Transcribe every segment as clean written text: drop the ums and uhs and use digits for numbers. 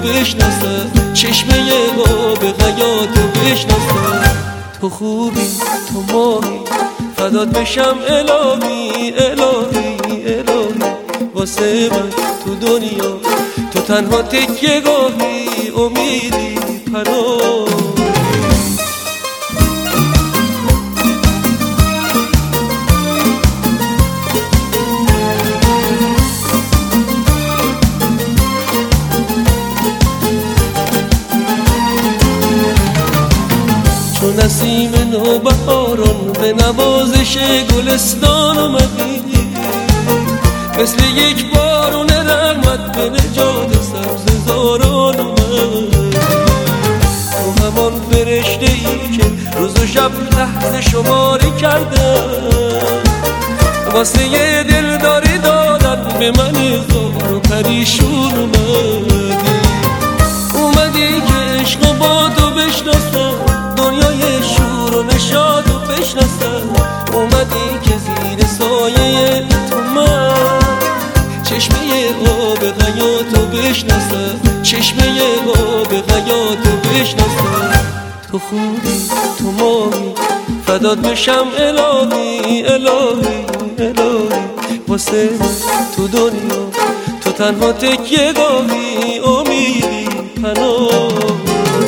بشناسم، چشمه آب حیاتو بشناسم. تو خوبی تو ماهی فدات بشم الهی الهی الهی. واسه من تو دنیا تو تنها تکیه گاهی، امیدی پناهی. چون نسیم نوبهاران به نوازش گلستان اومدی، مثل یک بارون رحمت به نجات سبززاران اومدی. تو همان فرشته ای که روز و شب لحظه شماری کردن، واسه یه دلداری دادن به من زار و پریشون اومدی که عشق با تو بشناسم، دنیای شور و نشاط و بشناسم. اومدی که زیر سایه تو من چشمه آب حیاتو بشناسم، چشمه آب حیاتو بشناسم. تو خوبی تو ماهی فدات بشم الهی الهی الهی. واسه من تو دنیا تو تنها تکیه گاهی، امیدی پناهی.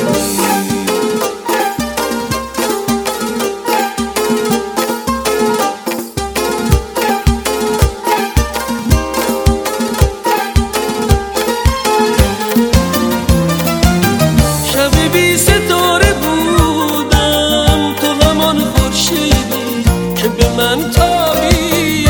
بی ستاره بودم تو همان خورشیدی که به من تابیدی،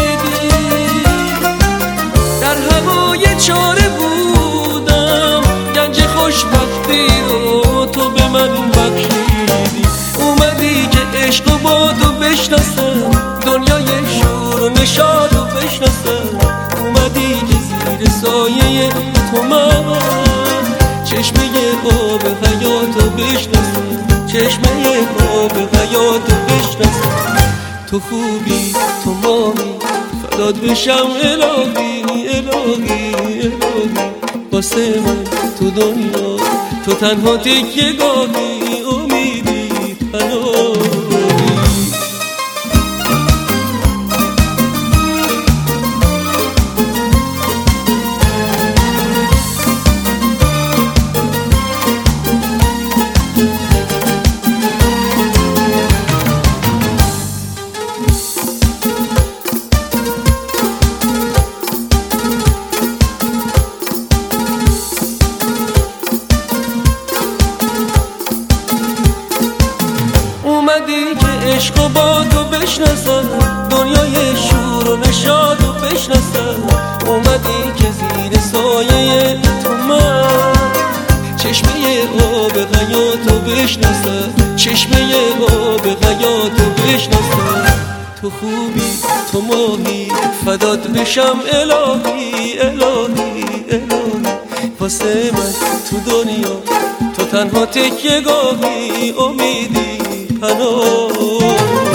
در هوای چاره بودم گنج خوشبختی رو تو به من بخشیدی. اومدی که عشق با تو بشناسم، دنیای شور و نشاط رو بشناسم. اومدی که زیر سایه تو من چشمه آب حیاتو بشناسم، چشمه آب حیاتو بشناسم. تو خوبی تو ماهی فدات بشم الهی الهی الهی. واسه من تو دنیا تو تنها تکیه گاهی، امیدی پناهی. اومدی که عشق با تو بشناسم، دنیای شور و نشاط رو بشناسم. اومدی که زیر سایه تو من چشمه آب حیاتو بشناسم، چشمه آب حیاتو بشناسم. تو خوبی تو ماهی فدات بشم الهی الهی الهی. واسه من تو دنیا تو تنها تکیه گاهی، امیدی پناهی.